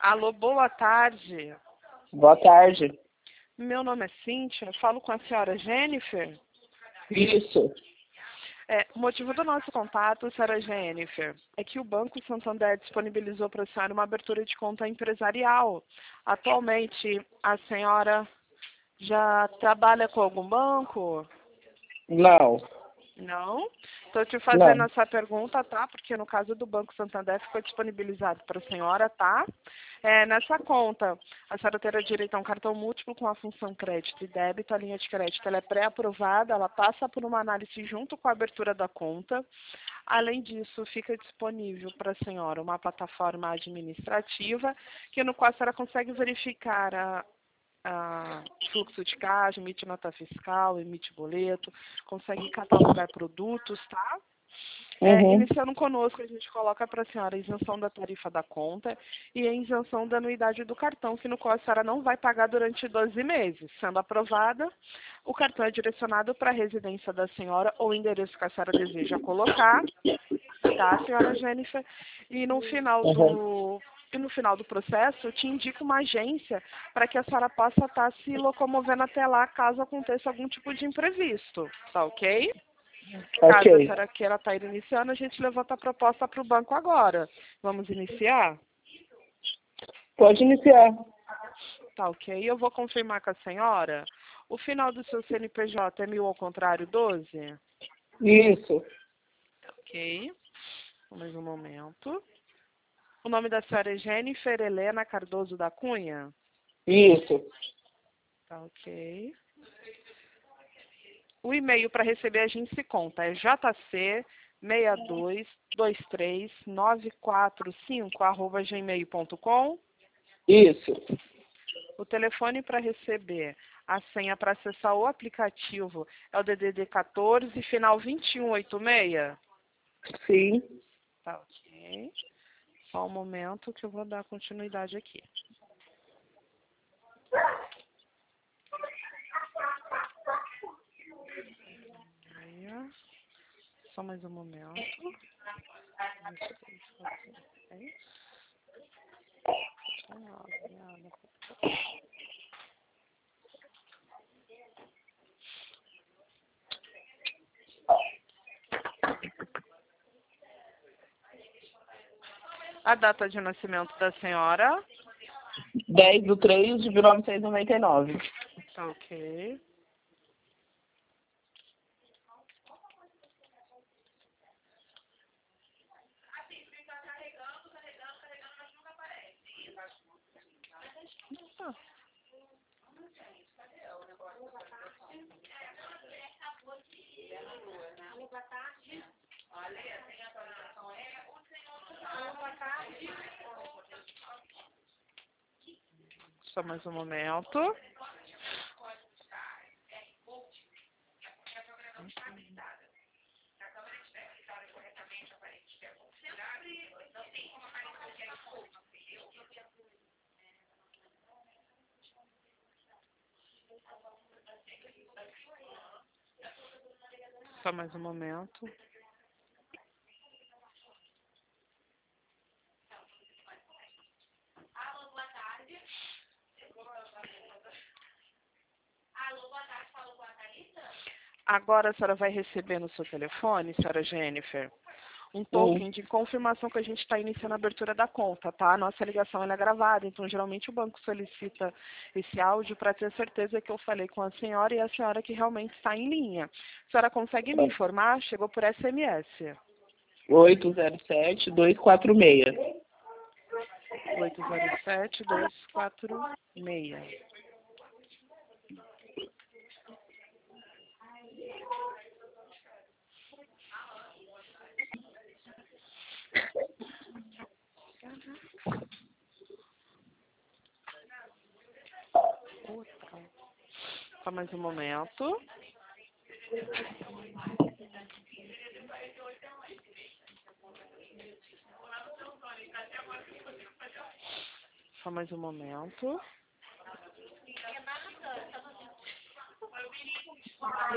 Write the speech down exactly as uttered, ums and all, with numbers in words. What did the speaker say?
Alô, boa tarde. Boa tarde. Meu nome é Cíntia, falo com a senhora Jennifer. Isso. É, o motivo do nosso contato, senhora Jennifer, é que o Banco Santander disponibilizou para a senhora uma abertura de conta empresarial. Atualmente, a senhora já trabalha com algum banco? Não. Não? Estou te fazendo Não. essa pergunta, tá? Porque no caso do Banco Santander ficou disponibilizado para a senhora, tá? É, nessa conta, a senhora terá direito a um cartão múltiplo com a função crédito e débito. A linha de crédito ela é pré-aprovada, ela passa por uma análise junto com a abertura da conta. Além disso, fica disponível para a senhora uma plataforma administrativa, que no qual a senhora consegue verificar a Ah, fluxo de caixa, emite nota fiscal, emite boleto, consegue catalogar produtos, tá? É, Uhum. iniciando conosco, a gente coloca para a senhora a isenção da tarifa da conta e a isenção da anuidade do cartão, que no qual a senhora não vai pagar durante doze meses. Sendo aprovada, o cartão é direcionado para a residência da senhora ou o endereço que a senhora deseja colocar, tá, senhora Jennifer? E no final Uhum. do e no final do processo, eu te indico uma agência para que a senhora possa estar se locomovendo até lá caso aconteça algum tipo de imprevisto, tá ok? Caso a Ok. senhora queira estar iniciando, a gente levanta a proposta para o banco agora. Vamos iniciar? Pode iniciar. Tá ok. Eu vou confirmar com a senhora. O final do seu C N P J é mil ao contrário doze? Isso. Ok. Mais um momento. O nome da senhora é Jennifer Helena Cardoso da Cunha? Isso. Tá ok. O e-mail para receber a gente se conta é j c seis dois dois três nove quatro cinco arroba gmail ponto com. Isso. O telefone para receber a senha para acessar o aplicativo é o D D D quatorze, final vinte e um oitenta e seis? Sim. Tá ok. Só um momento que eu vou dar continuidade aqui. Aí, só mais um momento. A data de nascimento da senhora? dez de três de mil novecentos e noventa e nove. Tá ok. Ah, só mais um momento. Só mais um momento. Agora a senhora vai receber no seu telefone, senhora Jennifer, um Uhum. token de confirmação que a gente está iniciando a abertura da conta, tá? A nossa ligação ela é gravada, então geralmente o banco solicita esse áudio para ter certeza que eu falei com a senhora e a senhora que realmente está em linha. A senhora consegue me informar? Chegou por S M S. oito zero sete dois quatro seis. oito zero sete dois quatro seis. Só mais um momento. Só mais um momento.